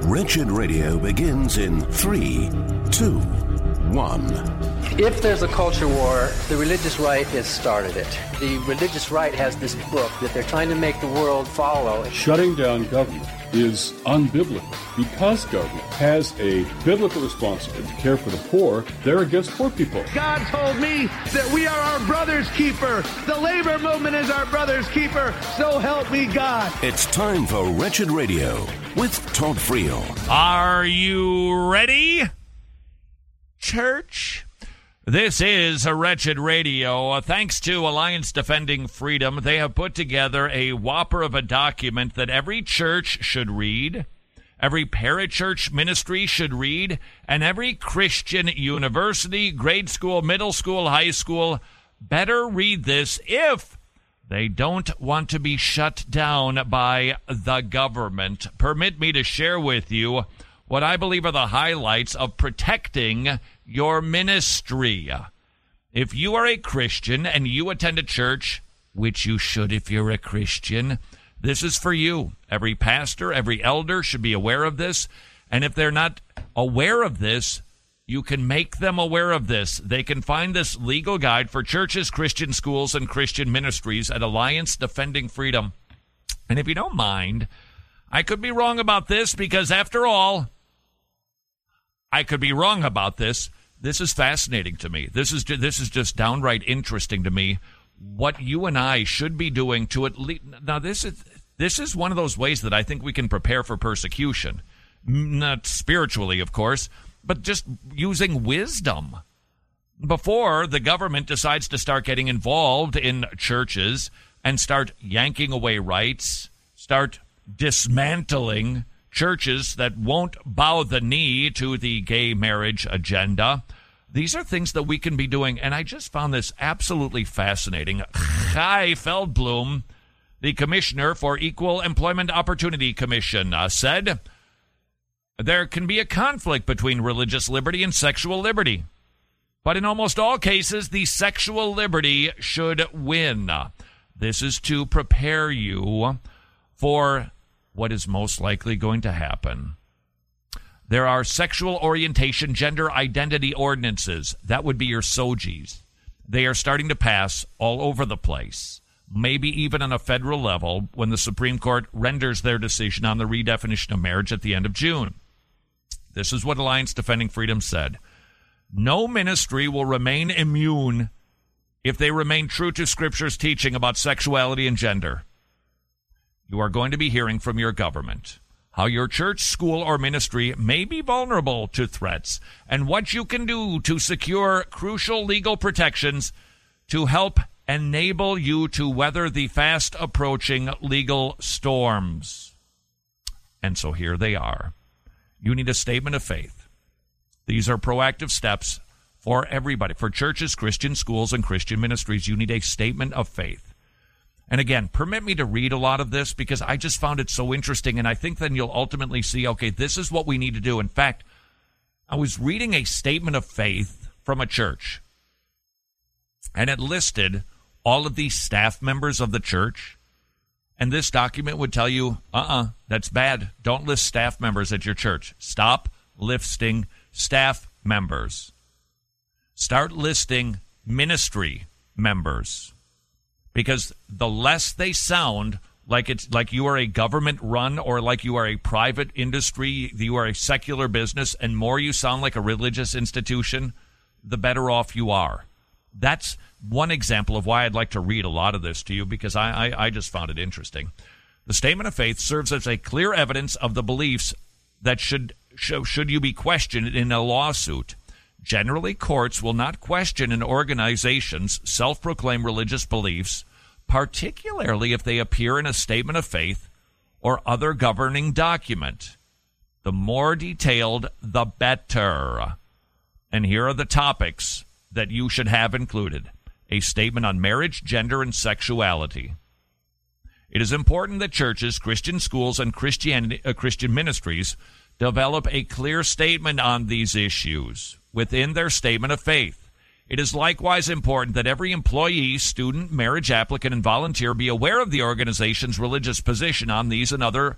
Wretched Radio begins in 3, 2, 1. If there's a culture war, the religious right has started it. The religious right has this book that they're trying to make the world follow. Shutting down government is unbiblical. Because government has a biblical responsibility to care for the poor, they're against poor people. God told me that we are our brother's keeper. The labor movement is our brother's keeper. So help me God. It's time for Wretched Radio with Todd Friel. Are you ready, church? This is a Wretched Radio. Thanks to Alliance Defending Freedom, they have put together a whopper of a document that every church should read, every parachurch ministry should read, and every Christian university, grade school, middle school, high school better read this if they don't want to be shut down by the government. Permit me to share with you what I believe are the highlights of protecting your ministry. If you are a Christian and you attend a church, which you should if you're a Christian, this is for you. Every pastor, every elder should be aware of this. And if they're not aware of this, you can make them aware of this. They can find this legal guide for churches, Christian schools, and Christian ministries at Alliance Defending Freedom. And if you don't mind, I could be wrong about this because, after all, I could be wrong about this. This is fascinating to me. This is just downright interesting to me. What you and I should be doing to at least now. This is one of those ways that I think we can prepare for persecution, not spiritually, of course, but just using wisdom. Before the government decides to start getting involved in churches and start yanking away rights, start dismantling churches that won't bow the knee to the gay marriage agenda. These are things that we can be doing, and I just found this absolutely fascinating. Chai Feldblum, the Commissioner for Equal Employment Opportunity Commission, said there can be a conflict between religious liberty and sexual liberty, but in almost all cases, the sexual liberty should win. This is to prepare you for what is most likely going to happen. There are sexual orientation, gender identity ordinances. That would be your SOGIs. They are starting to pass all over the place, maybe even on a federal level when the Supreme Court renders their decision on the redefinition of marriage at the end of June. This is what Alliance Defending Freedom said. No ministry will remain immune if they remain true to Scripture's teaching about sexuality and gender. You are going to be hearing from your government how your church, school, or ministry may be vulnerable to threats and what you can do to secure crucial legal protections to help enable you to weather the fast-approaching legal storms. And so here they are. You need a statement of faith. These are proactive steps for everybody, for churches, Christian schools, and Christian ministries. You need a statement of faith. And again, permit me to read a lot of this because I just found it so interesting, and I think then you'll ultimately see, okay, this is what we need to do. In fact, I was reading a statement of faith from a church, and it listed all of the staff members of the church, and this document would tell you, that's bad. Don't list staff members at your church. Stop listing staff members. Start listing ministry members. Because the less they sound like it's like you are a government run or like you are a private industry, you are a secular business, and more you sound like a religious institution, the better off you are. That's one example of why I'd like to read a lot of this to you, because I just found it interesting. The statement of faith serves as a clear evidence of the beliefs that should you be questioned in a lawsuit. Generally, courts will not question an organization's self-proclaimed religious beliefs, particularly if they appear in a statement of faith or other governing document. The more detailed, the better. And here are the topics that you should have included. A statement on marriage, gender, and sexuality. It is important that churches, Christian schools, and Christian ministries develop a clear statement on these issues within their statement of faith. It is likewise important that every employee, student, marriage applicant, and volunteer be aware of the organization's religious position on these and other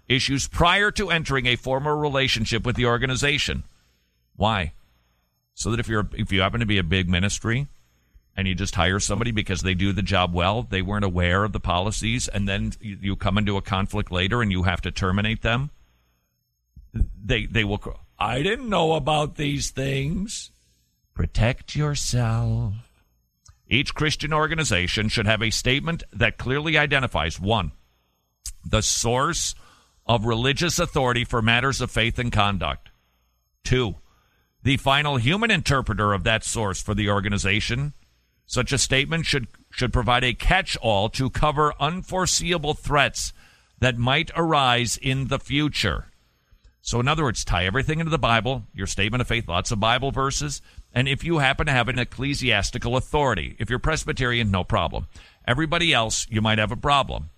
issues prior to entering a formal relationship with the organization. Why? So that if you happen to be a big ministry and you just hire somebody because they do the job well, they weren't aware of the policies, and then you come into a conflict later and you have to terminate them, they will, I didn't know about these things. Protect yourself. Each Christian organization should have a statement that clearly identifies, 1, the source of religious authority for matters of faith and conduct. 2, the final human interpreter of that source for the organization. Such a statement should provide a catch-all to cover unforeseeable threats that might arise in the future. So in other words, tie everything into the Bible, your statement of faith, lots of Bible verses, and if you happen to have an ecclesiastical authority, if you're Presbyterian, no problem. Everybody else, you might have a problem.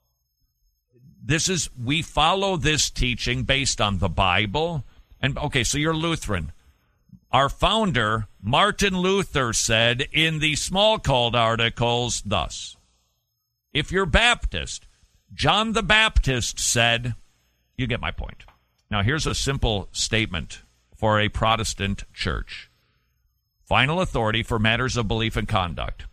We follow this teaching based on the Bible. And okay, so you're Lutheran. Our founder, Martin Luther, said in the Smalcald articles thus: if you're Baptist, John the Baptist said, you get my point. Now, here's a simple statement for a Protestant church. Final authority for matters of belief and conduct.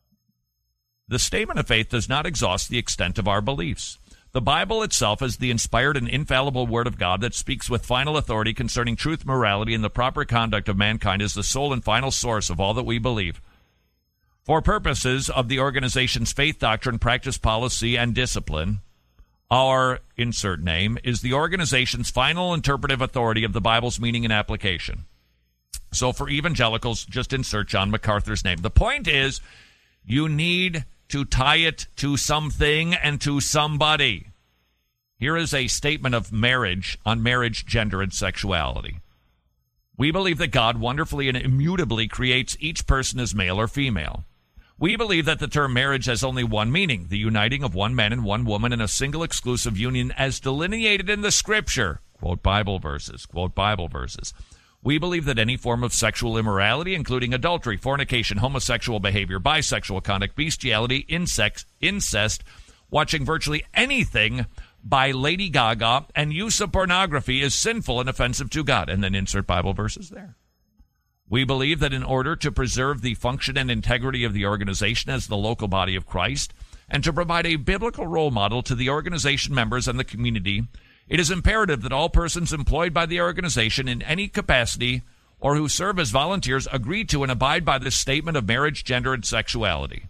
The statement of faith does not exhaust the extent of our beliefs. The Bible itself is the inspired and infallible Word of God that speaks with final authority concerning truth, morality, and the proper conduct of mankind as the sole and final source of all that we believe. For purposes of the organization's faith, doctrine, practice, policy, and discipline, our insert name is the organization's final interpretive authority of the Bible's meaning and application. So for evangelicals, just insert John MacArthur's name. The point is, you need to tie it to something and to somebody. Here is a statement of marriage on marriage, gender, and sexuality. We believe that God wonderfully and immutably creates each person as male or female. We believe that the term marriage has only one meaning, the uniting of one man and one woman in a single exclusive union as delineated in the Scripture. Quote Bible verses, quote Bible verses. We believe that any form of sexual immorality, including adultery, fornication, homosexual behavior, bisexual conduct, bestiality, incest, watching virtually anything by Lady Gaga, and use of pornography is sinful and offensive to God. And then insert Bible verses there. We believe that in order to preserve the function and integrity of the organization as the local body of Christ, and to provide a biblical role model to the organization members and the community, it is imperative that all persons employed by the organization in any capacity or who serve as volunteers agree to and abide by this statement of marriage, gender, and sexuality.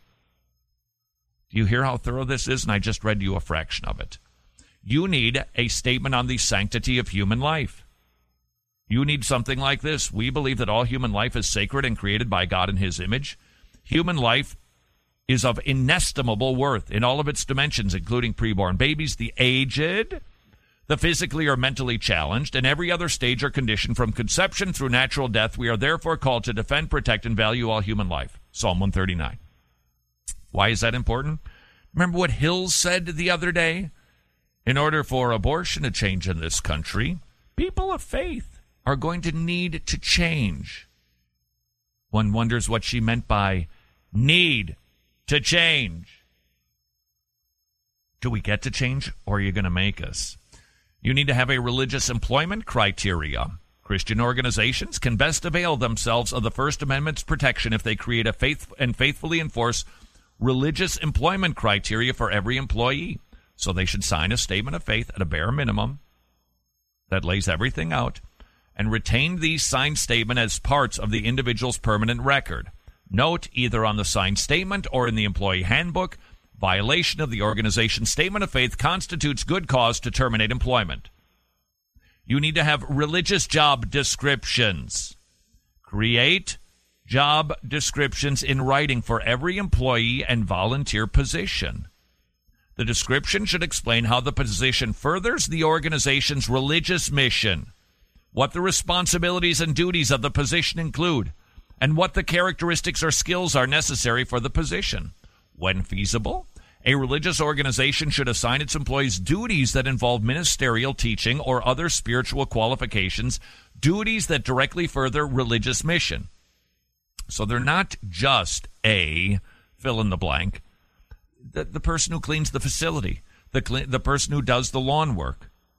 Do you hear how thorough this is? And I just read you a fraction of it. You need a statement on the sanctity of human life. You need something like this. We believe that all human life is sacred and created by God in His image. Human life is of inestimable worth in all of its dimensions, including preborn babies, the aged, the physically or mentally challenged, and every other stage or condition from conception through natural death. We are therefore called to defend, protect, and value all human life. Psalm 139. Why is that important? Remember what Hills said the other day? In order for abortion to change in this country, people of faith are going to need to change. One wonders what she meant by need to change. Do we get to change, or are you going to make us? You need to have a religious employment criteria. Christian organizations can best avail themselves of the First Amendment's protection if they create a faithfully enforce religious employment criteria for every employee. So they should sign a statement of faith at a bare minimum that lays everything out and retain these signed statement as parts of the individual's permanent record. Note, either on the signed statement or in the employee handbook, violation of the organization's statement of faith constitutes good cause to terminate employment. You need to have religious job descriptions. Create job descriptions in writing for every employee and volunteer position. The description should explain how the position furthers the organization's religious mission, what the responsibilities and duties of the position include, and what the characteristics or skills are necessary for the position. When feasible, a religious organization should assign its employees duties that involve ministerial teaching or other spiritual qualifications, duties that directly further religious mission. So they're not just a fill in the blank. The person who cleans the facility, the person who does the lawn work,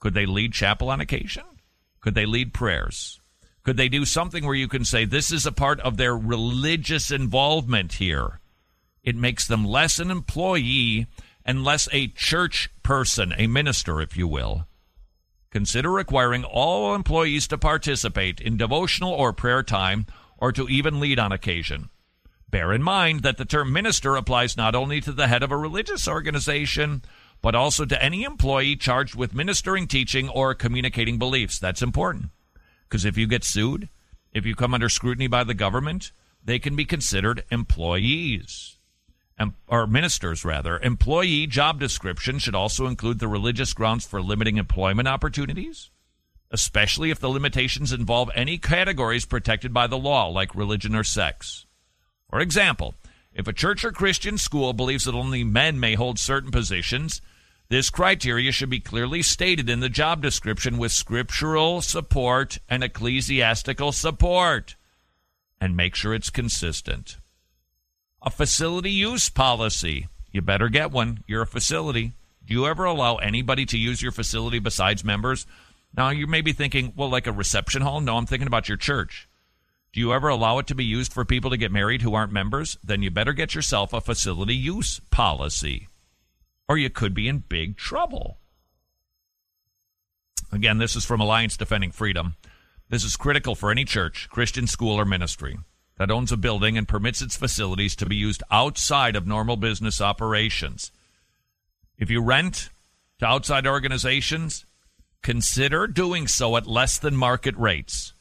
Could they lead chapel on occasion? Could they lead prayers? Could they do something where you can say this is a part of their religious involvement here? It makes them less an employee and less a church person, a minister, if you will. Consider requiring all employees to participate in devotional or prayer time or to even lead on occasion. Bear in mind that the term minister applies not only to the head of a religious organization, but also to any employee charged with ministering, teaching, or communicating beliefs. That's important, because if you get sued, if you come under scrutiny by the government, they can be considered employees, or ministers, rather. Employee job description should also include the religious grounds for limiting employment opportunities, especially if the limitations involve any categories protected by the law, like religion or sex. For example, if a church or Christian school believes that only men may hold certain positions, this criteria should be clearly stated in the job description with scriptural support and ecclesiastical support. And make sure it's consistent. A facility use policy. You better get one. You're a facility. Do you ever allow anybody to use your facility besides members? Now, you may be thinking, well, like a reception hall? No, I'm thinking about your church. Do you ever allow it to be used for people to get married who aren't members? Then you better get yourself a facility use policy, or you could be in big trouble. Again, this is from Alliance Defending Freedom. This is critical for any church, Christian school, or ministry that owns a building and permits its facilities to be used outside of normal business operations. If you rent to outside organizations, consider doing so at less than market rates.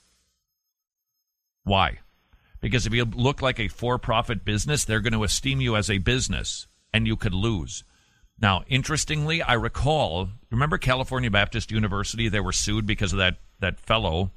Why? Because if you look like a for-profit business, they're going to esteem you as a business, and you could lose. Now, interestingly, I recall, remember California Baptist University? They were sued because of that fellow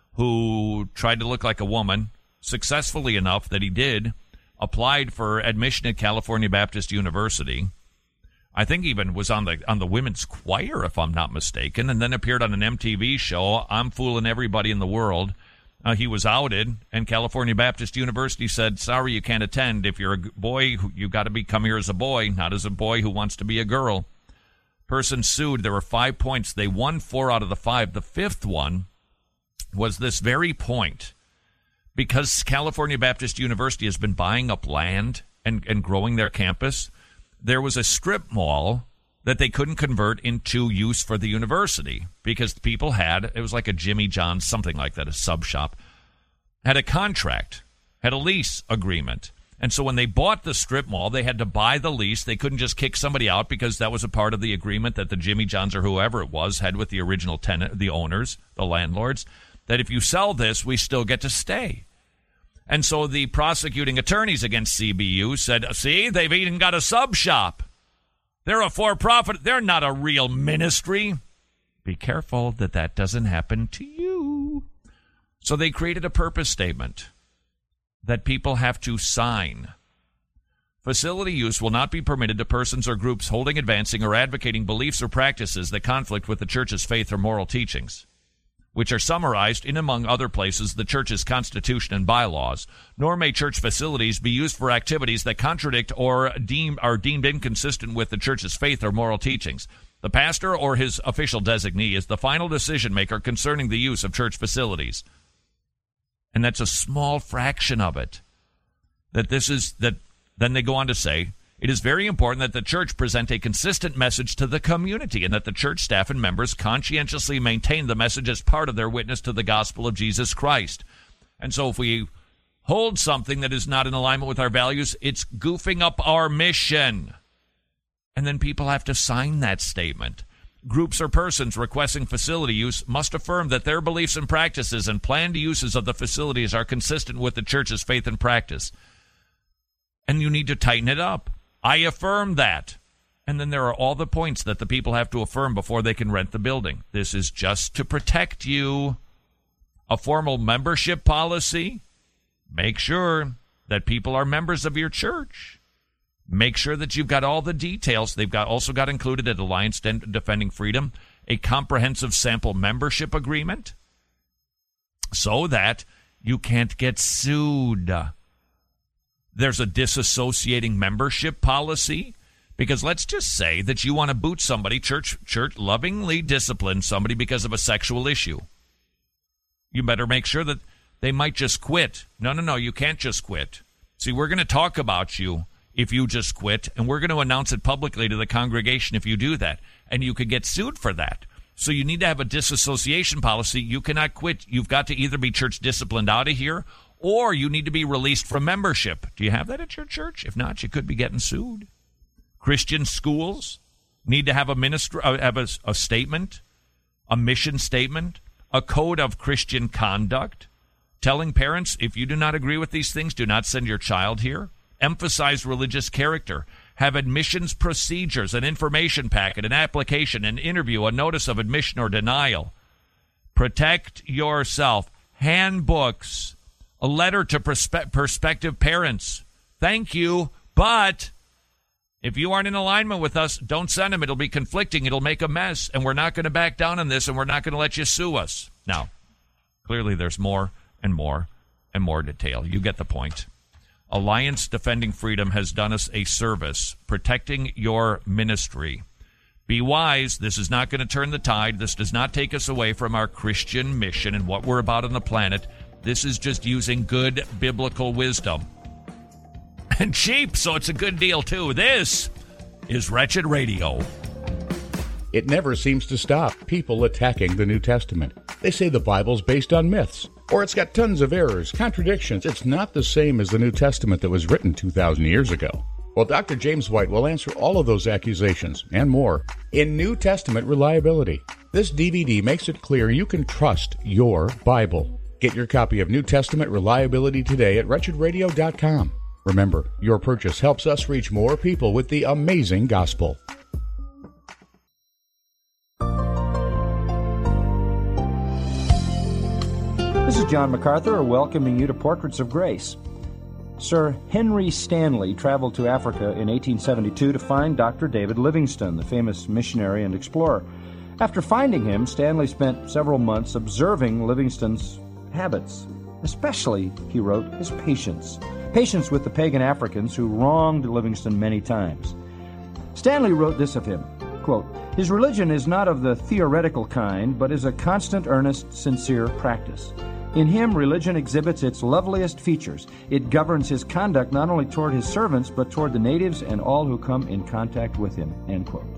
who tried to look like a woman, successfully enough that he did, applied for admission at California Baptist University. I think even was on the women's choir, if I'm not mistaken, and then appeared on an MTV show, I'm Fooling Everybody in the World. He was outed, and California Baptist University said, sorry, you can't attend. If you're a boy, you got to come here as a boy, not as a boy who wants to be a girl. Person sued. There were 5 points. They won 4 out of the 5. The 5th one was this very point. Because California Baptist University has been buying up land and growing their campus, there was a strip mall that they couldn't convert into use for the university because people it was like a Jimmy John's, something like that, a sub shop, had a contract, had a lease agreement. And so when they bought the strip mall, they had to buy the lease. They couldn't just kick somebody out because that was a part of the agreement that the Jimmy John's or whoever it was had with the original tenant, the owners, the landlords, that if you sell this, we still get to stay. And so the prosecuting attorneys against CBU said, see, they've even got a sub shop. They're a for-profit. They're not a real ministry. Be careful that doesn't happen to you. So they created a purpose statement that people have to sign. Facility use will not be permitted to persons or groups holding, advancing, or advocating beliefs or practices that conflict with the church's faith or moral teachings, which are summarized in, among other places, the church's constitution and bylaws, nor may church facilities be used for activities that contradict or are deemed inconsistent with the church's faith or moral teachings. The pastor or his official designee is the final decision maker concerning the use of church facilities. And that's a small fraction of it. Then they go on to say, it is very important that the church present a consistent message to the community and that the church staff and members conscientiously maintain the message as part of their witness to the gospel of Jesus Christ. And so if we hold something that is not in alignment with our values, it's goofing up our mission. And then people have to sign that statement. Groups or persons requesting facility use must affirm that their beliefs and practices and planned uses of the facilities are consistent with the church's faith and practice. And you need to tighten it up. I affirm that. And then there are all the points that the people have to affirm before they can rent the building. This is just to protect you. A formal membership policy. Make sure that people are members of your church. Make sure that you've got all the details. They've also got included at Alliance Defending Freedom a comprehensive sample membership agreement so that you can't get sued. There's a disassociating membership policy Because let's just say that you want to boot somebody, church lovingly discipline somebody because of a sexual issue. You better make sure that they might just quit. No, you can't just quit. See, we're going to talk about you if you just quit, and we're going to announce it publicly to the congregation if you do that. And you could get sued for that. So you need to have a disassociation policy. You cannot quit. You've got to either be church disciplined out of here, or you need to be released from membership. Do you have that at your church? If not, you could be getting sued. Christian schools need to have a statement, a mission statement, a code of Christian conduct, telling parents, if you do not agree with these things, do not send your child here. Emphasize religious character. Have admissions procedures, an information packet, an application, an interview, a notice of admission or denial. Protect yourself. Handbooks, a letter to prospective parents. Thank you, but if you aren't in alignment with us, don't send them. It'll be conflicting. It'll make a mess, and we're not going to back down on this, and we're not going to let you sue us. Now, clearly there's more and more and more detail. You get the point. Alliance Defending Freedom has done us a service, protecting your ministry. Be wise. This is not going to turn the tide. This does not take us away from our Christian mission and what we're about on the planet. This is just using good biblical wisdom. And cheap, so it's a good deal, too. This is Wretched Radio. It never seems to stop. People attacking the New Testament. They say the Bible's based on myths, or it's got tons of errors, contradictions. It's not the same as the New Testament that was written 2,000 years ago. Well, Dr. James White will answer all of those accusations and more in New Testament Reliability. This DVD makes it clear you can trust your Bible. Get your copy of New Testament Reliability today at wretchedradio.com. Remember, your purchase helps us reach more people with the amazing gospel. This is John MacArthur welcoming you to Portraits of Grace. Sir Henry Stanley traveled to Africa in 1872 to find Dr. David Livingstone, the famous missionary and explorer. After finding him, Stanley spent several months observing Livingstone's habits, especially, he wrote, his patience. Patience with the pagan Africans who wronged Livingstone many times. Stanley wrote this of him, quote, "His religion is not of the theoretical kind, but is a constant, earnest, sincere practice. In him, religion exhibits its loveliest features. It governs his conduct not only toward his servants, but toward the natives and all who come in contact with him," end quote.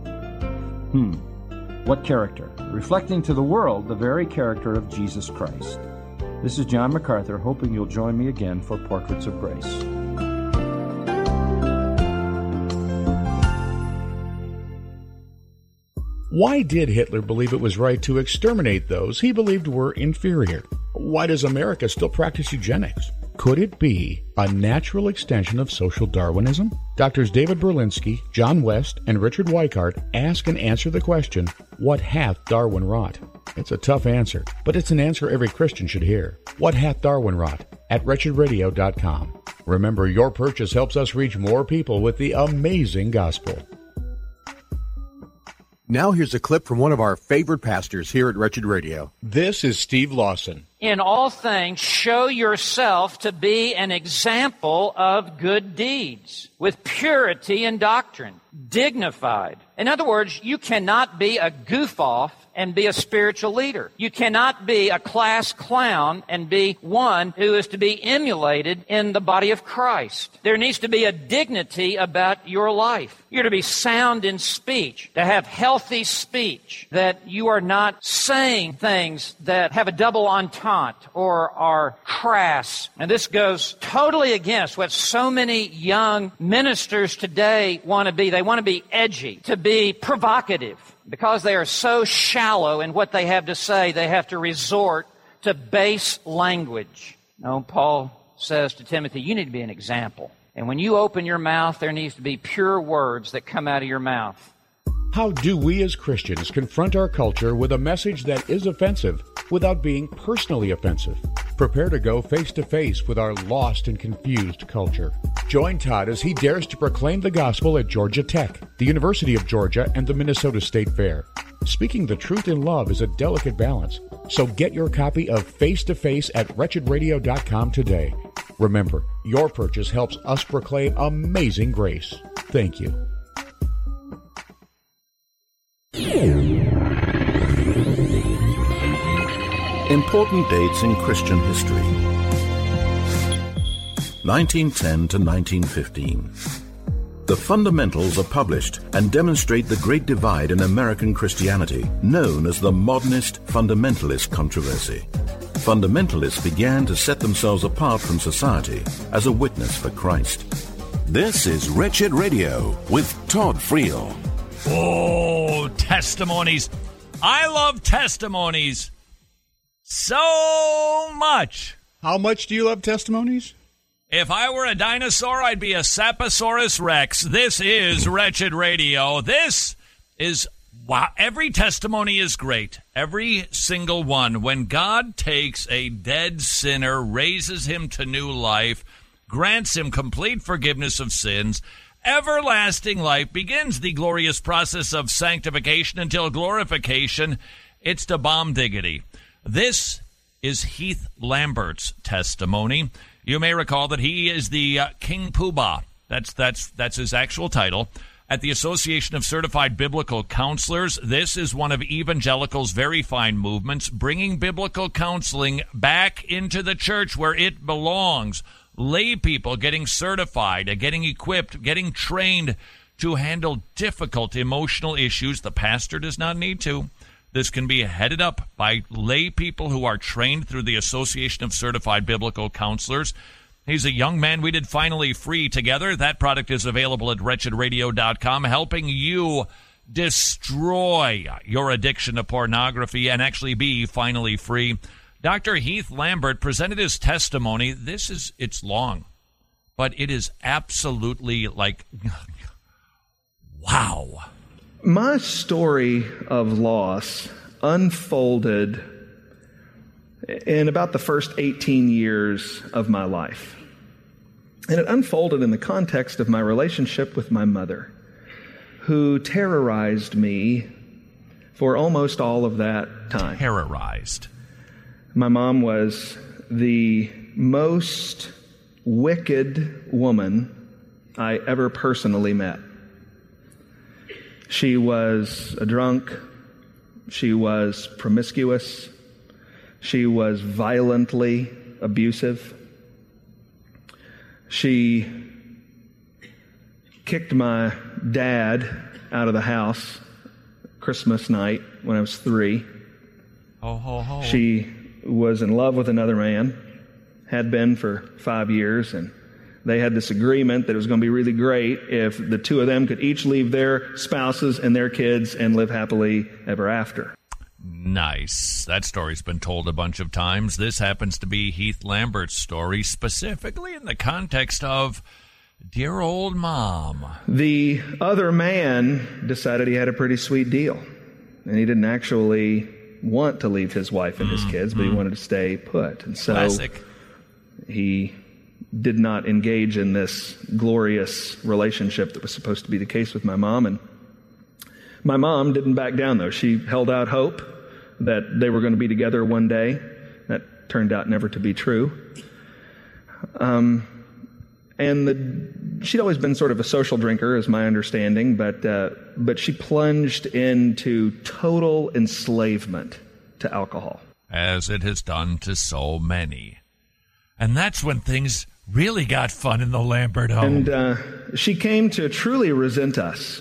What character? Reflecting to the world the very character of Jesus Christ. This is John MacArthur, hoping you'll join me again for Portraits of Grace. Why did Hitler believe it was right to exterminate those he believed were inferior? Why does America still practice eugenics? Could it be a natural extension of social Darwinism? Doctors David Berlinski, John West, and Richard Weikart ask and answer the question, what hath Darwin wrought? It's a tough answer, but it's an answer every Christian should hear. What hath Darwin wrought? At wretchedradio.com. Remember, your purchase helps us reach more people with the amazing gospel. Now here's a clip from one of our favorite pastors here at Wretched Radio. This is Steve Lawson. In all things, show yourself to be an example of good deeds, with purity in doctrine, dignified. In other words, you cannot be a goof-off and be a spiritual leader. You cannot be a class clown and be one who is to be emulated in the body of Christ. There needs to be a dignity about your life. You're to be sound in speech, to have healthy speech, that you are not saying things that have a double entente or are crass. And this goes totally against what so many young ministers today want to be. They want to be edgy, to be provocative. Because they are so shallow in what they have to say, they have to resort to base language. No, Paul says to Timothy, you need to be an example. And when you open your mouth, there needs to be pure words that come out of your mouth. How do we as Christians confront our culture with a message that is offensive without being personally offensive? Prepare to go face to face with our lost and confused culture. Join Todd as he dares to proclaim the gospel at Georgia Tech, the University of Georgia, and the Minnesota State Fair. Speaking the truth in love is a delicate balance, so get your copy of Face to Face at wretchedradio.com today. Remember, your purchase helps us proclaim amazing grace. Thank you. Important dates in Christian history. 1910 to 1915. The Fundamentals are published and demonstrate the great divide in American Christianity, known as the Modernist Fundamentalist controversy. Fundamentalists began to set themselves apart from society as a witness for Christ. This is Wretched Radio with Todd Friel. Oh, testimonies. I love testimonies so much. How much do you love testimonies? If I were a dinosaur, I'd be a Saposaurus Rex. This is Wretched Radio. This is, wow, every testimony is great. Every single one. When God takes a dead sinner, raises him to new life, grants him complete forgiveness of sins, everlasting life, begins the glorious process of sanctification until glorification, it's to bomb diggity. This is Heath Lambert's testimony. You may recall that he is the King Poobah. That's his actual title. At the Association of Certified Biblical Counselors, this is one of evangelicals' very fine movements, bringing biblical counseling back into the church where it belongs. Lay people getting certified, getting equipped, getting trained to handle difficult emotional issues. The pastor does not need to. This can be headed up by lay people who are trained through the Association of Certified Biblical Counselors. He's a young man we did finally free together. That product is available at wretchedradio.com, helping you destroy your addiction to pornography and actually be finally free. Dr. Heath Lambert presented his testimony. It's long, but it is absolutely like, wow. My story of loss unfolded in about the first 18 years of my life. And it unfolded in the context of my relationship with my mother, who terrorized me for almost all of that time. Terrorized. My mom was the most wicked woman I ever personally met. She was a drunk. She was promiscuous. She was violently abusive. She kicked my dad out of the house Christmas night when I was 3. Oh. She was in love with another man, had been for 5 years, and they had this agreement that it was going to be really great if the two of them could each leave their spouses and their kids and live happily ever after. Nice. That story's been told a bunch of times. This happens to be Heath Lambert's story, specifically in the context of dear old mom. The other man decided he had a pretty sweet deal, and he didn't actually want to leave his wife and his kids, but he wanted to stay put. And so Classic. He did not engage in this glorious relationship that was supposed to be the case with my mom. And my mom didn't back down, though. She held out hope that they were going to be together one day. That turned out never to be true. She'd always been sort of a social drinker, is my understanding, but she plunged into total enslavement to alcohol. As it has done to so many. And that's when things really got fun in the Lambert home. And she came to truly resent us.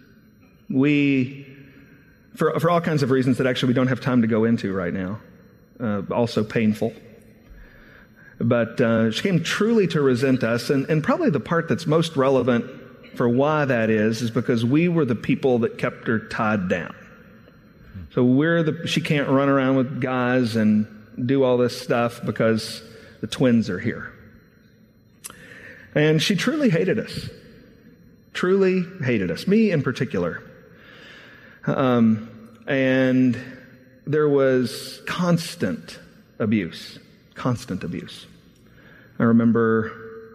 For all kinds of reasons that actually we don't have time to go into right now, also painful. But she came truly to resent us, and probably the part that's most relevant for why that is because we were the people that kept her tied down. So she can't run around with guys and do all this stuff because the twins are here. And she truly hated us. Truly hated us. Me in particular. And there was constant abuse. Constant abuse. I remember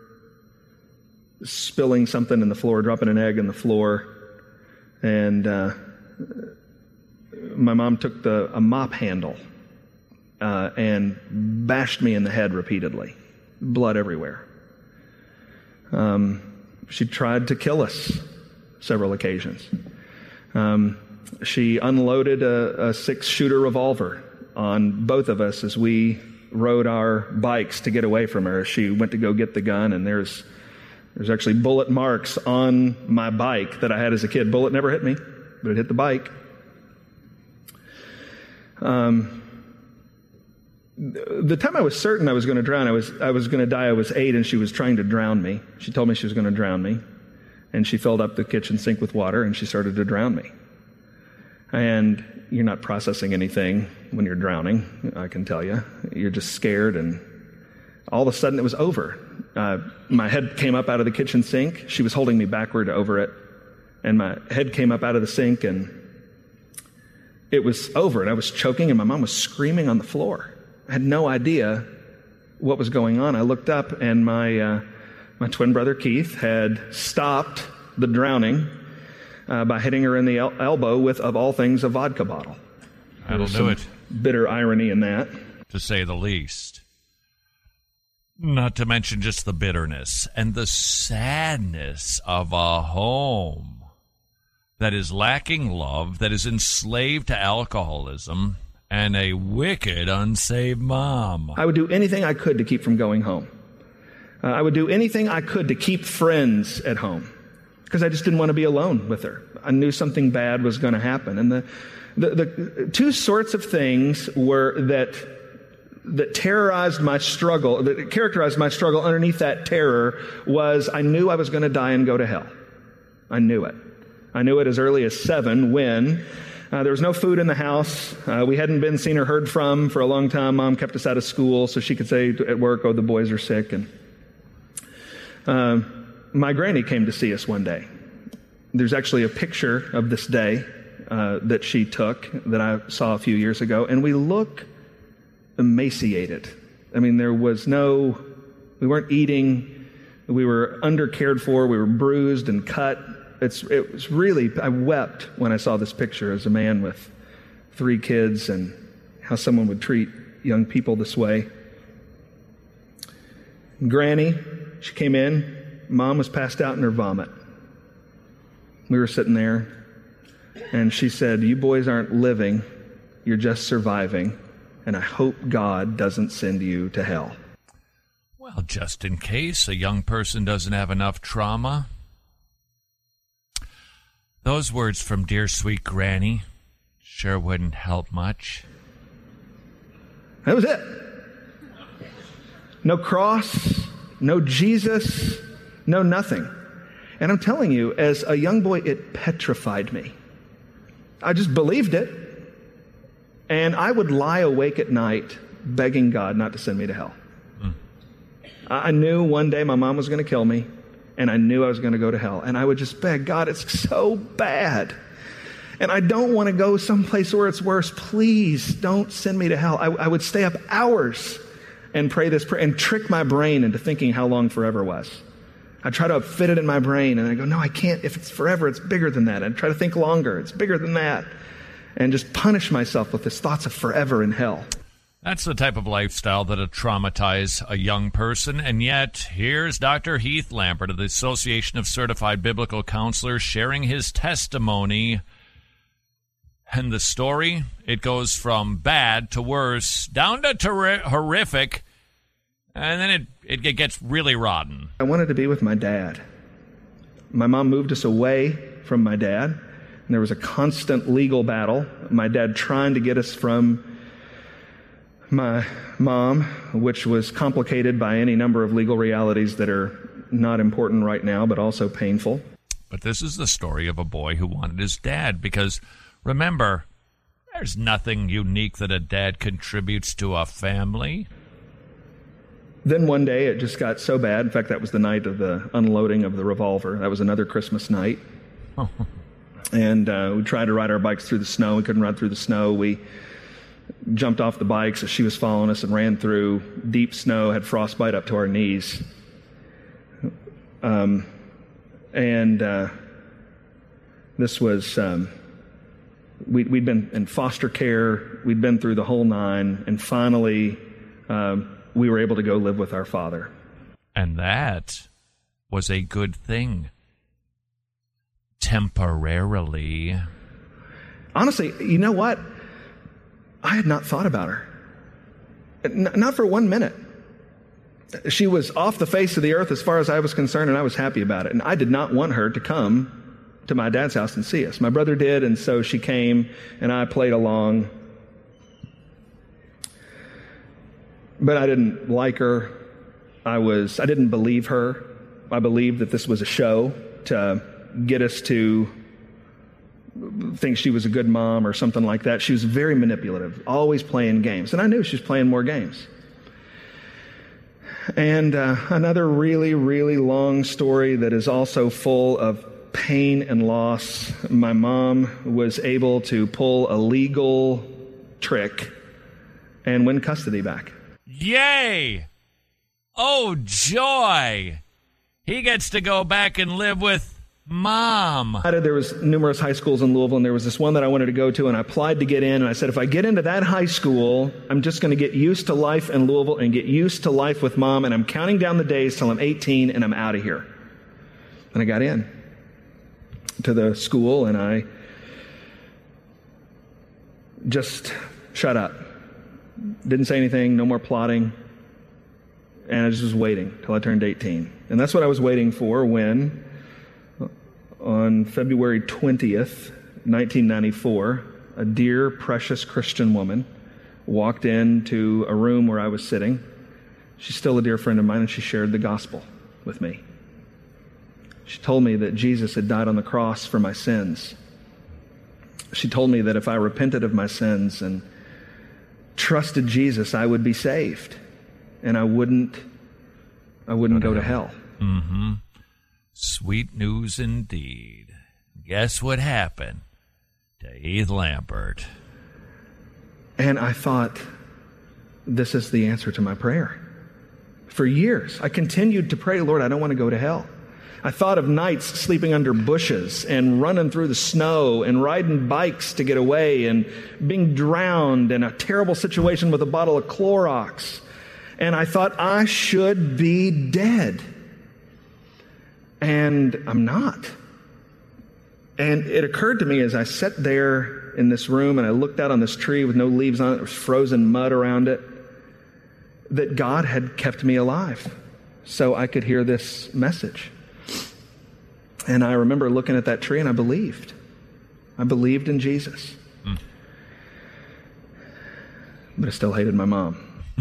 spilling something in the floor, dropping an egg in the floor, and my mom took a mop handle and bashed me in the head repeatedly. Blood everywhere. She tried to kill us several occasions. she unloaded a 6-shooter revolver on both of us as we rode our bikes to get away from her. She went to go get the gun, and there's actually bullet marks on my bike that I had as a kid. Bullet never hit me, but it hit the bike. The time I was certain I was going to drown, I was going to die. I was 8, and she was trying to drown me. She told me she was going to drown me, and she filled up the kitchen sink with water, and she started to drown me. And you're not processing anything when you're drowning, I can tell you. You're just scared, and all of a sudden it was over. My head came up out of the kitchen sink. She was holding me backward over it, and my head came up out of the sink, and it was over, and I was choking, and my mom was screaming on the floor. I had no idea what was going on. I looked up, and my twin brother Keith had stopped the drowning by hitting her in the elbow with, of all things, a vodka bottle. That'll do it. Bitter irony in that, to say the least. Not to mention just the bitterness and the sadness of a home that is lacking love, that is enslaved to alcoholism, and a wicked, unsaved mom. I would do anything I could to keep from going home. I would do anything I could to keep friends at home, because I just didn't want to be alone with her. I knew something bad was going to happen. And the two sorts of things were that terrorized my struggle, that characterized my struggle underneath that terror, was I knew I was going to die and go to hell. I knew it. I knew it as early as 7 when there was no food in the house. We hadn't been seen or heard from for a long time. Mom kept us out of school so she could say at work, "Oh, the boys are sick." And my granny came to see us one day. There's actually a picture of this day that she took that I saw a few years ago, and we look emaciated. I mean, we weren't eating, we were undercared for, we were bruised and cut. It was really, I wept when I saw this picture as a man with 3 kids and how someone would treat young people this way. Granny, she came in. Mom was passed out in her vomit. We were sitting there, and she said, "You boys aren't living, you're just surviving, and I hope God doesn't send you to hell." Well, just in case a young person doesn't have enough trauma. Those words from dear sweet Granny sure wouldn't help much. That was it. No cross, no Jesus, no nothing. And I'm telling you, as a young boy, it petrified me. I just believed it. And I would lie awake at night begging God not to send me to hell. I knew one day my mom was going to kill me, and I knew I was going to go to hell. And I would just beg, God, it's so bad. And I don't want to go someplace where it's worse. Please don't send me to hell. I would stay up hours and pray this prayer and trick my brain into thinking how long forever was. I try to fit it in my brain, and I go, no, I can't. If it's forever, it's bigger than that. I'd try to think longer. It's bigger than that. And just punish myself with this thoughts of forever in hell. That's the type of lifestyle that'll traumatize a young person. And yet, here's Dr. Heath Lambert of the Association of Certified Biblical Counselors sharing his testimony. And the story, it goes from bad to worse, down to horrific, and then it gets really rotten. I wanted to be with my dad. My mom moved us away from my dad, and there was a constant legal battle. My dad trying to get us from my mom, which was complicated by any number of legal realities that are not important right now, but also painful. But this is the story of a boy who wanted his dad, because remember, there's nothing unique that a dad contributes to a family. Then one day it just got so bad. In fact, that was the night of the unloading of the revolver. That was another Christmas night. And we tried to ride our bikes through the snow. We couldn't run through the snow. We jumped off the bikes as she was following us and ran through deep snow, had frostbite up to our knees. This was, we'd been in foster care. We'd been through the whole 9. And finally, we were able to go live with our father. And that was a good thing. Temporarily. Honestly, you know what? I had not thought about her. Not for 1 minute. She was off the face of the earth as far as I was concerned, and I was happy about it. And I did not want her to come to my dad's house and see us. My brother did, and so she came, and I played along. But I didn't like her. I didn't believe her. I believed that this was a show to get us to think she was a good mom or something like that. She was very manipulative, always playing games. And I knew she was playing more games. And another really, really long story that is also full of pain and loss. My mom was able to pull a legal trick and win custody back. Yay! Oh, joy! He gets to go back and live with Mom. There was numerous high schools in Louisville, and there was this one that I wanted to go to, and I applied to get in, and I said, if I get into that high school, I'm just going to get used to life in Louisville and get used to life with Mom, and I'm counting down the days till I'm 18, and I'm out of here. And I got in to the school, and I just shut up. Didn't say anything, no more plotting, and I just was waiting till I turned 18. And that's what I was waiting for when, on February 20th, 1994, a dear, precious Christian woman walked into a room where I was sitting. She's still a dear friend of mine, and she shared the gospel with me. She told me that Jesus had died on the cross for my sins. She told me that if I repented of my sins and trusted Jesus, I would be saved, and I wouldn't go to hell. Mm-hmm. Sweet news indeed. Guess what happened to Heath Lampert? And I thought, this is the answer to my prayer. For years, I continued to pray, Lord, I don't want to go to hell. I thought of nights sleeping under bushes and running through the snow and riding bikes to get away and being drowned in a terrible situation with a bottle of Clorox. And I thought I should be dead. And I'm not. And it occurred to me as I sat there in this room and I looked out on this tree with no leaves on it, there was frozen mud around it, that God had kept me alive so I could hear this message. And I remember looking at that tree and I believed. I believed in Jesus. But I still hated my mom.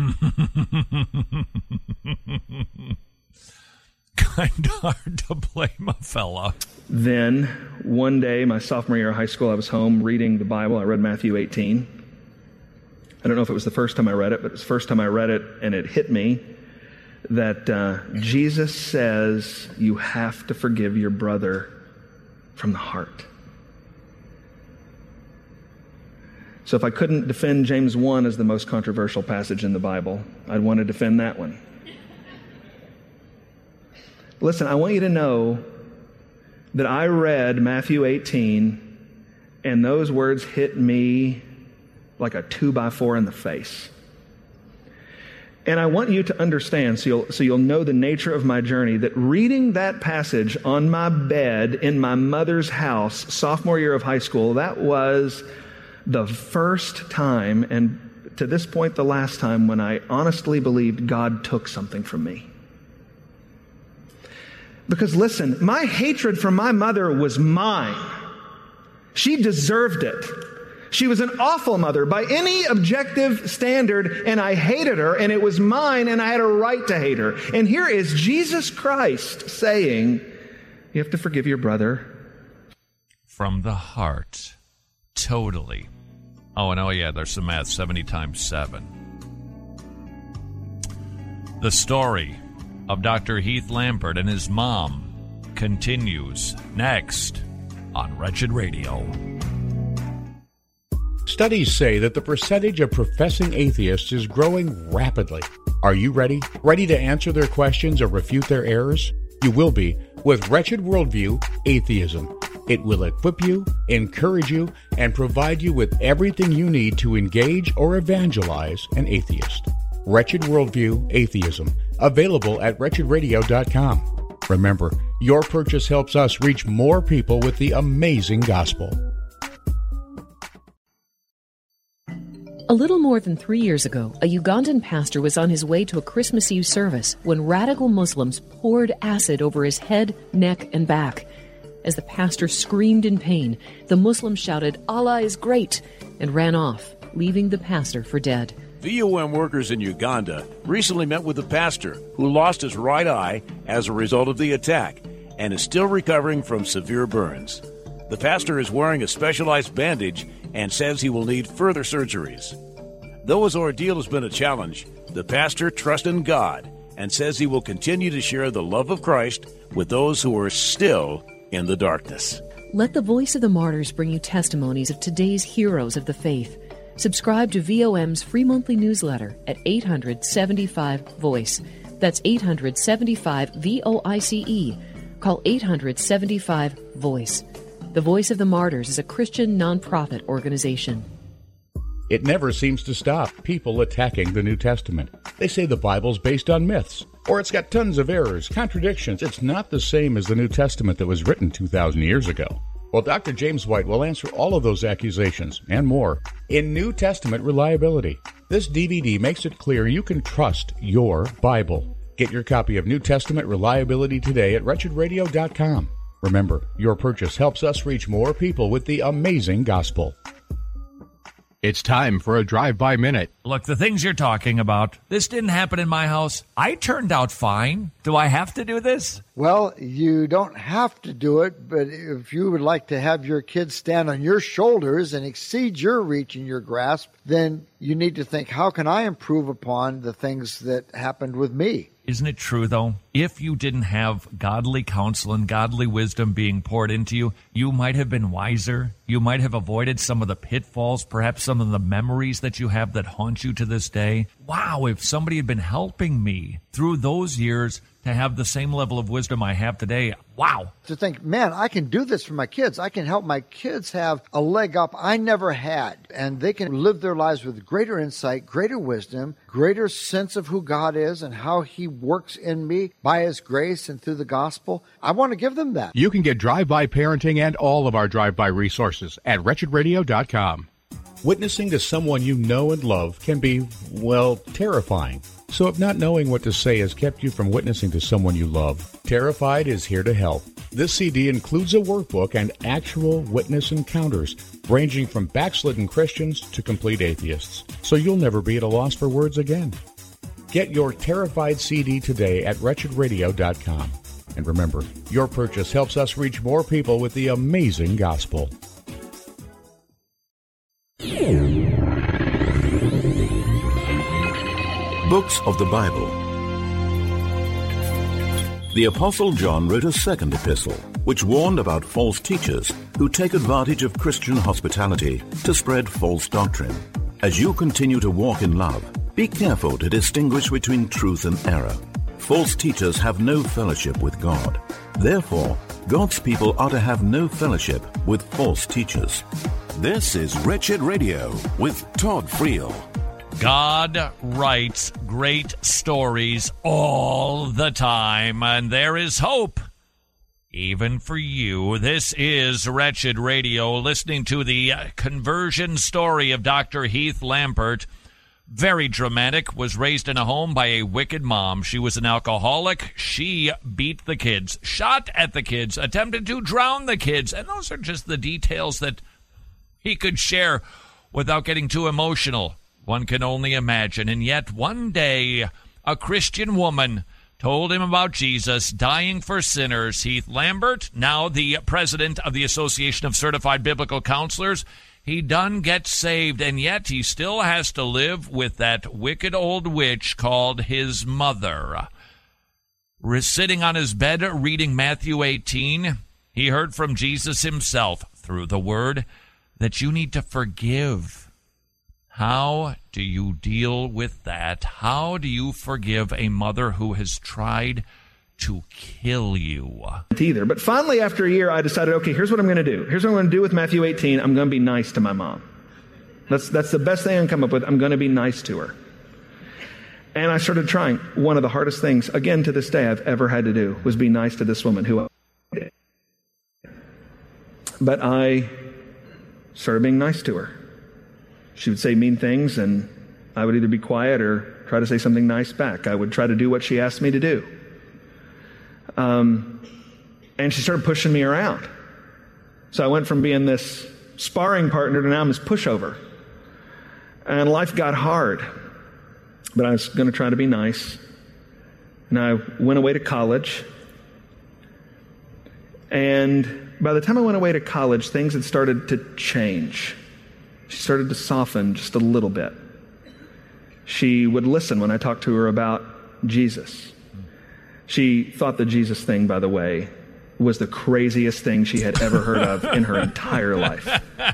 Kind of hard to blame a fella. Then, one day, my sophomore year of high school, I was home reading the Bible. I read Matthew 18. I don't know if it was the first time I read it, but it was the first time I read it, and it hit me that Jesus says you have to forgive your brother from the heart. So if I couldn't defend James 1 as the most controversial passage in the Bible, I'd want to defend that one. Listen, I want you to know that I read Matthew 18, and those words hit me like a 2x4 in the face. And I want you to understand, so you'll know the nature of my journey, that reading that passage on my bed in my mother's house, sophomore year of high school, that was the first time, and to this point, the last time, when I honestly believed God took something from me. Because listen, my hatred for my mother was mine. She deserved it. She was an awful mother by any objective standard, and I hated her, and it was mine, and I had a right to hate her. And here is Jesus Christ saying, you have to forgive your brother. From the heart. Totally. Oh, and yeah, there's some math, 70 times 7. The story of Dr. Heath Lampert and his mom continues next on Wretched Radio. Studies say that the percentage of professing atheists is growing rapidly. Are you ready? Ready to answer their questions or refute their errors? You will be with Wretched Worldview Atheism. It will equip you, encourage you, and provide you with everything you need to engage or evangelize an atheist. Wretched Worldview Atheism. Available at wretchedradio.com. Remember, your purchase helps us reach more people with the amazing gospel. A little more than 3 years ago, a Ugandan pastor was on his way to a Christmas Eve service when radical Muslims poured acid over his head, neck, and back. As the pastor screamed in pain, the Muslims shouted, "Allah is great," and ran off, leaving the pastor for dead. VOM workers in Uganda recently met with a pastor who lost his right eye as a result of the attack and is still recovering from severe burns. The pastor is wearing a specialized bandage and says he will need further surgeries. Though his ordeal has been a challenge, the pastor trusts in God and says he will continue to share the love of Christ with those who are still in the darkness. Let the Voice of the Martyrs bring you testimonies of today's heroes of the faith. Subscribe to VOM's free monthly newsletter at 800-75-VOICE. That's 800-75-VOICE. Call 800-75-VOICE. The Voice of the Martyrs is a Christian nonprofit organization. It never seems to stop people attacking the New Testament. They say the Bible's based on myths, or it's got tons of errors, contradictions. It's not the same as the New Testament that was written 2,000 years ago. Well, Dr. James White will answer all of those accusations and more in New Testament Reliability. This DVD makes it clear you can trust your Bible. Get your copy of New Testament Reliability today at wretchedradio.com. Remember, your purchase helps us reach more people with the amazing gospel. It's time for a Drive-By Minute. Look, the things you're talking about, this didn't happen in my house. I turned out fine. Do I have to do this? Well, you don't have to do it, but if you would like to have your kids stand on your shoulders and exceed your reach and your grasp, then you need to think, how can I improve upon the things that happened with me? Isn't it true, though? If you didn't have godly counsel and godly wisdom being poured into you, you might have been wiser. You might have avoided some of the pitfalls, perhaps some of the memories that you have that haunt you to this day. Wow, if somebody had been helping me through those years to have the same level of wisdom I have today, wow. To think, man, I can do this for my kids. I can help my kids have a leg up I never had. And they can live their lives with greater insight, greater wisdom, greater sense of who God is and how He works in me by His grace and through the gospel. I want to give them that. You can get Drive-By Parenting and all of our Drive-By resources at wretchedradio.com. Witnessing to someone you know and love can be, well, terrifying. So if not knowing what to say has kept you from witnessing to someone you love, Terrified is here to help. This CD includes a workbook and actual witness encounters, ranging from backslidden Christians to complete atheists, so you'll never be at a loss for words again. Get your Terrified CD today at wretchedradio.com. And remember, your purchase helps us reach more people with the amazing gospel. Books of the Bible. The Apostle John wrote a second epistle, which warned about false teachers who take advantage of Christian hospitality to spread false doctrine. As you continue to walk in love, be careful to distinguish between truth and error. False teachers have no fellowship with God. Therefore, God's people are to have no fellowship with false teachers. This is Wretched Radio with Todd Friel. God writes great stories all the time, and there is hope, even for you. This is Wretched Radio, listening to the conversion story of Dr. Heath Lambert. Very dramatic, was raised in a home by a wicked mom. She was an alcoholic. She beat the kids, shot at the kids, attempted to drown the kids, and those are just the details that he could share without getting too emotional. One can only imagine. And yet one day, a Christian woman told him about Jesus dying for sinners. Heath Lambert, now the president of the Association of Certified Biblical Counselors, he done gets saved, and yet he still has to live with that wicked old witch called his mother. Sitting on his bed reading Matthew 18, he heard from Jesus himself through the Word that you need to forgive. How do you deal with that? How do you forgive a mother who has tried to kill you? Either. But finally, after a year, I decided, okay, here's what I'm going to do. Here's what I'm going to do with Matthew 18. I'm going to be nice to my mom. That's the best thing I can come up with. I'm going to be nice to her. And I started trying. One of the hardest things, again, to this day, I've ever had to do was be nice to this woman who I did. But I started being nice to her. She would say mean things, and I would either be quiet or try to say something nice back. I would try to do what she asked me to do. And she started pushing me around. So I went from being this sparring partner to now I'm this pushover. And life got hard. But I was going to try to be nice. And I went away to college. And by the time I went away to college, things had started to change. She started to soften just a little bit. She would listen when I talked to her about Jesus. She thought the Jesus thing, by the way, was the craziest thing she had ever heard of in her entire life.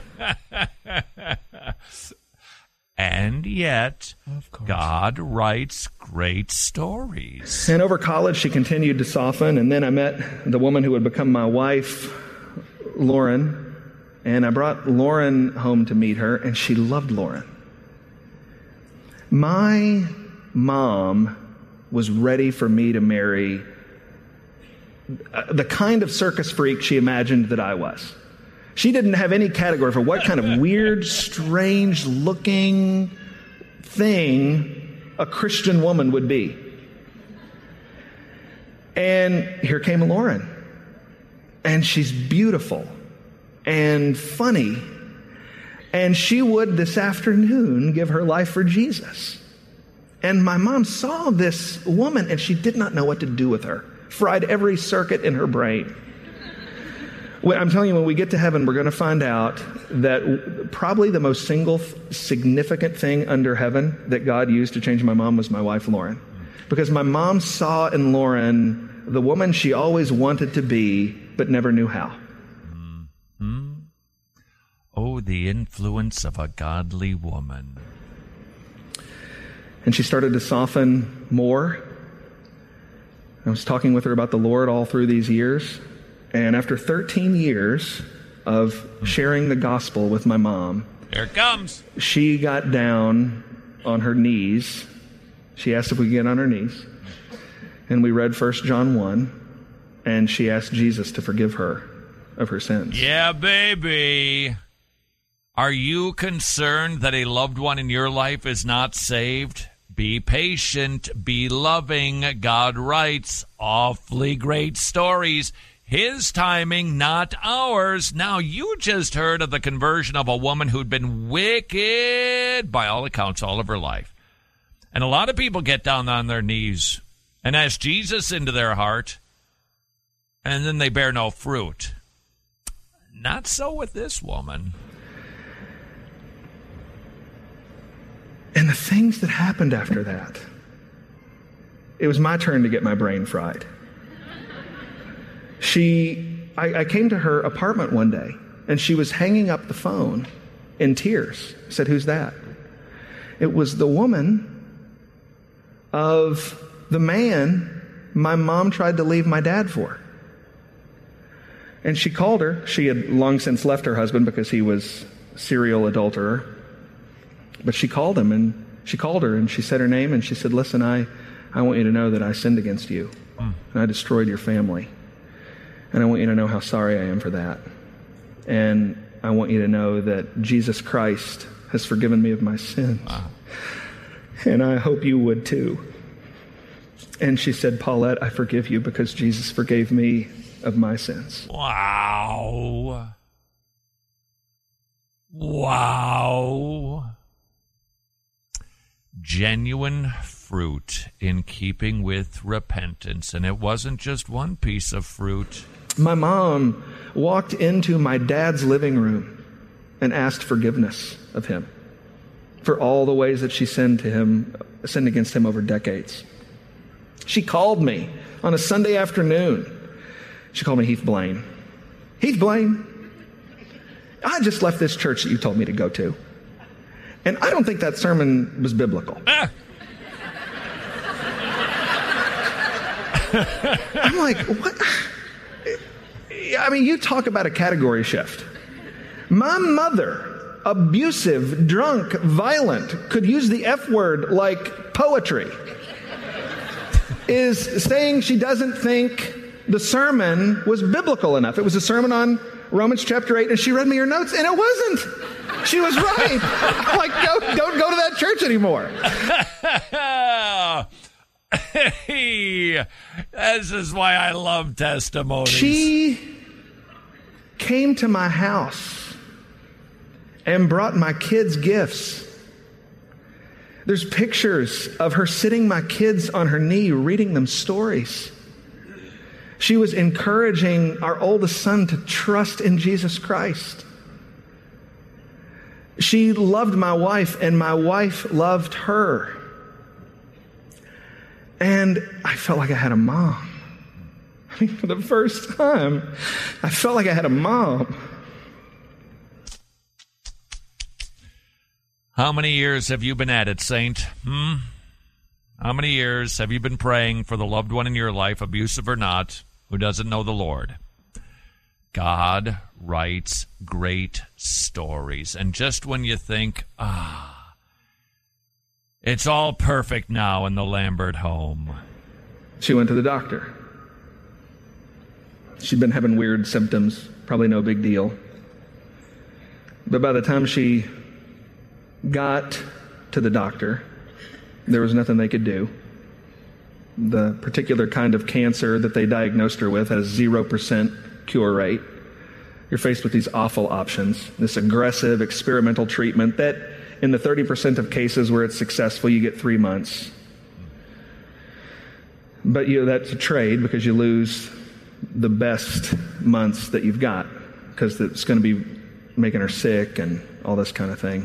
And yet, God writes great stories. And over college, she continued to soften. And then I met the woman who would become my wife, Lauren. And I brought Lauren home to meet her, and she loved Lauren. My mom was ready for me to marry the kind of circus freak she imagined that I was. She didn't have any category for what kind of weird, strange-looking thing a Christian woman would be. And here came Lauren. And she's beautiful and funny. And she would this afternoon give her life for Jesus. And my mom saw this woman and she did not know what to do with her. Fried every circuit in her brain. I'm telling you, when we get to heaven, we're going to find out that probably the most single significant thing under heaven that God used to change my mom was my wife, Lauren. Because my mom saw in Lauren the woman she always wanted to be, but never knew how. Mm-hmm. Oh, the influence of a godly woman. And she started to soften more. I was talking with her about the Lord all through these years. And after 13 years of sharing the gospel with my mom, here it comes. She got down on her knees. She asked if we could get on her knees. And we read 1 John 1. And she asked Jesus to forgive her of her sins. Yeah, baby. Are you concerned that a loved one in your life is not saved? Be patient, be loving. God writes awfully great stories. His timing, not ours. Now, you just heard of the conversion of a woman who'd been wicked, by all accounts, all of her life. And a lot of people get down on their knees and ask Jesus into their heart, and then they bear no fruit. Not so with this woman. And the things that happened after that, it was my turn to get my brain fried. I came to her apartment one day, and she was hanging up the phone in tears. I said, "Who's that?" It was the woman of the man my mom tried to leave my dad for. And she called her. She had long since left her husband because he was a serial adulterer. But she called him, and she called her, and she said her name, and she said, "Listen, I want you to know that I sinned against you, and I destroyed your family. And I want you to know how sorry I am for that. And I want you to know that Jesus Christ has forgiven me of my sins. Wow. And I hope you would too." And she said, "Paulette, I forgive you because Jesus forgave me of my sins." Wow. Wow. Genuine fruit in keeping with repentance. And it wasn't just one piece of fruit. My mom walked into my dad's living room and asked forgiveness of him for all the ways that she sinned against him over decades. She called me on a Sunday afternoon. She called me Heath Blaine. "Heath Blaine, I just left this church that you told me to go to. And I don't think that sermon was biblical." I'm like, what? I mean, you talk about a category shift. My mother, abusive, drunk, violent, could use the F word like poetry, is saying she doesn't think the sermon was biblical enough. It was a sermon on Romans chapter 8, and she read me her notes, and it wasn't. She was right. Like, don't go to that church anymore. Hey, this is why I love testimonies. She came to my house and brought my kids gifts. There's pictures of her sitting my kids on her knee, reading them stories. She was encouraging our oldest son to trust in Jesus Christ. She loved my wife, and my wife loved her. And I felt like I had a mom. I mean, for the first time, I felt like I had a mom. How many years have you been at it, Saint? How many years have you been praying for the loved one in your life, abusive or not, who doesn't know the Lord? God writes great stories. And just when you think, it's all perfect now in the Lambert home. She went to the doctor. She'd been having weird symptoms, probably no big deal. But by the time she got to the doctor, there was nothing they could do. The particular kind of cancer that they diagnosed her with has 0% cure rate. You're faced with these awful options, this aggressive experimental treatment that in the 30% of cases where it's successful, you get 3 months. But that's a trade because you lose the best months that you've got because it's going to be making her sick and all this kind of thing.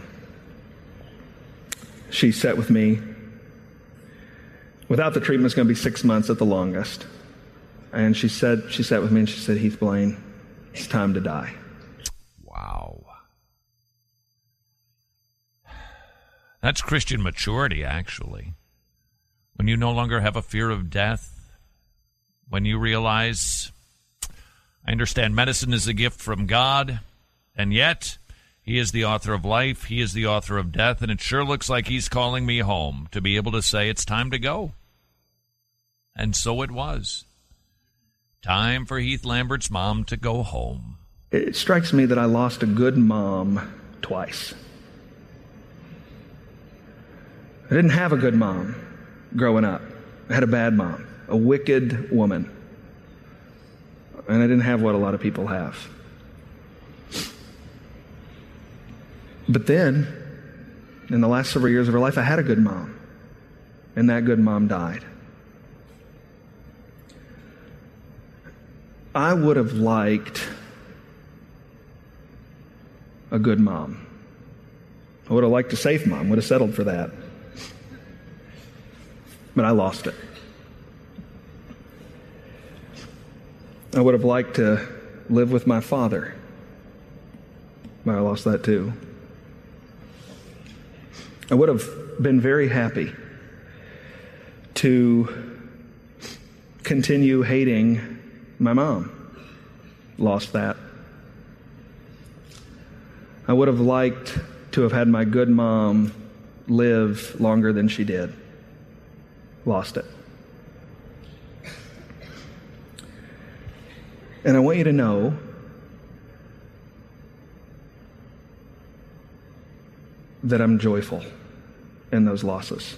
She sat with me. Without the treatment, it's going to be 6 months at the longest. And she sat with me and she said, Heath Blaine, it's time to die. Wow. That's Christian maturity, actually. When you no longer have a fear of death, when you realize, I understand medicine is a gift from God, and yet He is the author of life, He is the author of death, and it sure looks like He's calling me home to be able to say it's time to go. And so it was. Time for Heath Lambert's mom to go home. It strikes me that I lost a good mom twice. I didn't have a good mom growing up. I had a bad mom, a wicked woman. And I didn't have what a lot of people have. But then, in the last several years of her life, I had a good mom. And that good mom died. I would have liked a good mom. I would have liked a safe mom, would have settled for that. But I lost it. I would have liked to live with my father, but I lost that too. I would have been very happy to continue hating my mom. Lost that. I would have liked to have had my good mom live longer than she did. Lost it. And I want you to know that I'm joyful in those losses.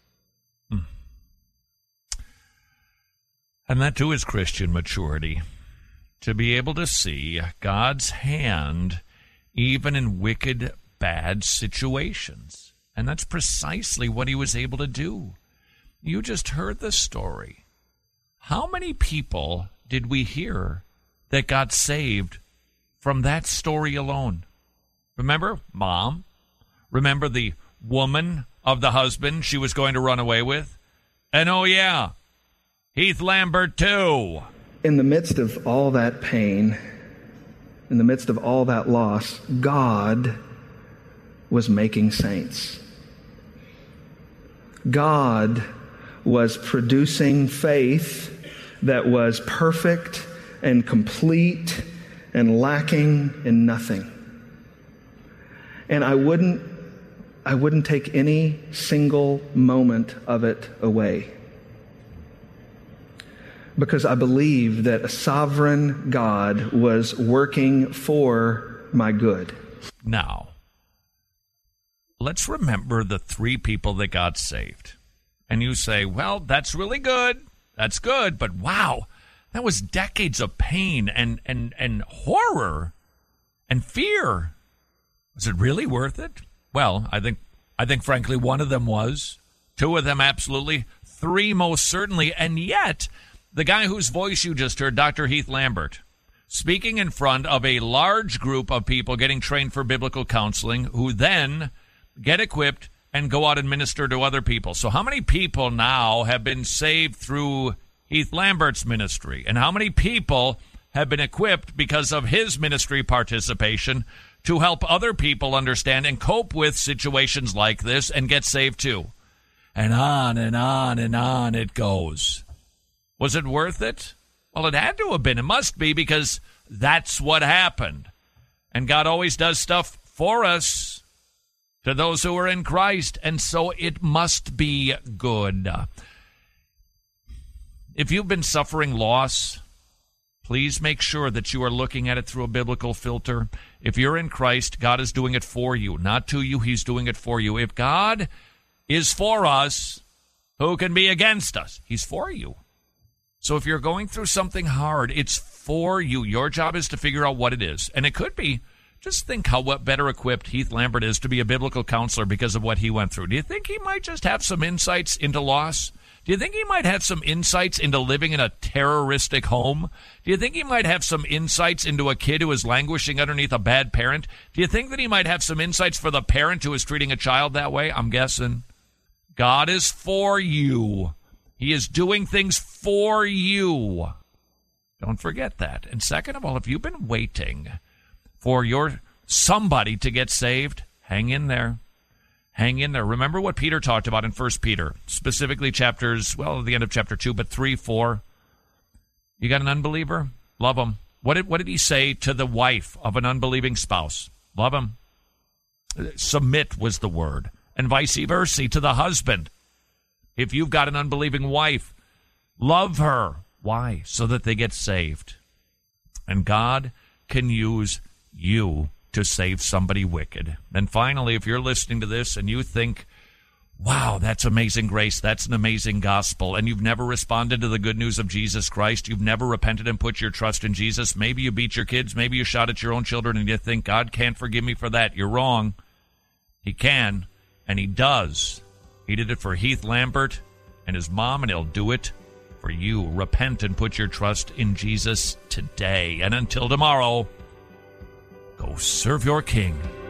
And that too is Christian maturity. To be able to see God's hand even in wicked, bad situations. And that's precisely what He was able to do. You just heard the story. How many people did we hear that got saved from that story alone? Remember Mom? Remember the woman of the husband she was going to run away with? And oh yeah, Heath Lambert too. In the midst of all that pain, in the midst of all that loss, God was making saints. God was producing faith that was perfect and complete and lacking in nothing. And I wouldn't take any single moment of it away. Because I believe that a sovereign God was working for my good. Now, let's remember the 3 people that got saved. And you say, well, that's really good. That's good. But wow, that was decades of pain and horror and fear. Was it really worth it? Well, I think frankly, one of them was. 2 of them absolutely. 3 most certainly. And yet, the guy whose voice you just heard, Dr. Heath Lambert, speaking in front of a large group of people getting trained for biblical counseling, who then get equipped and go out and minister to other people. So how many people now have been saved through Heath Lambert's ministry? And how many people have been equipped because of his ministry participation to help other people understand and cope with situations like this and get saved too? And on and on and on it goes. Was it worth it? Well, it had to have been. It must be, because that's what happened. And God always does stuff for us, to those who are in Christ, and so it must be good. If you've been suffering loss, please make sure that you are looking at it through a biblical filter. If you're in Christ, God is doing it for you, not to you. He's doing it for you. If God is for us, who can be against us? He's for you. So if you're going through something hard, it's for you. Your job is to figure out what it is. And it could be, just think how better equipped Heath Lambert is to be a biblical counselor because of what he went through. Do you think he might just have some insights into loss? Do you think he might have some insights into living in a terroristic home? Do you think he might have some insights into a kid who is languishing underneath a bad parent? Do you think that he might have some insights for the parent who is treating a child that way? I'm guessing. God is for you. He is doing things for you. Don't forget that. And second of all, if you've been waiting for your somebody to get saved, hang in there. Hang in there. Remember what Peter talked about in 1 Peter, specifically chapters, well, at the end of chapter 2, but 3, 4. You got an unbeliever? Love him. What did he say to the wife of an unbelieving spouse? Love him. Submit was the word. And vice versa to the husband. If you've got an unbelieving wife, love her. Why? So that they get saved. And God can use you to save somebody wicked. And finally, if you're listening to this and you think, wow, that's amazing grace, that's an amazing gospel, and you've never responded to the good news of Jesus Christ, you've never repented and put your trust in Jesus, maybe you beat your kids, maybe you shot at your own children, and you think, God can't forgive me for that. You're wrong. He can, and he does. He did it for Heath Lambert and his mom, and he'll do it for you. Repent and put your trust in Jesus today. And until tomorrow, go serve your King.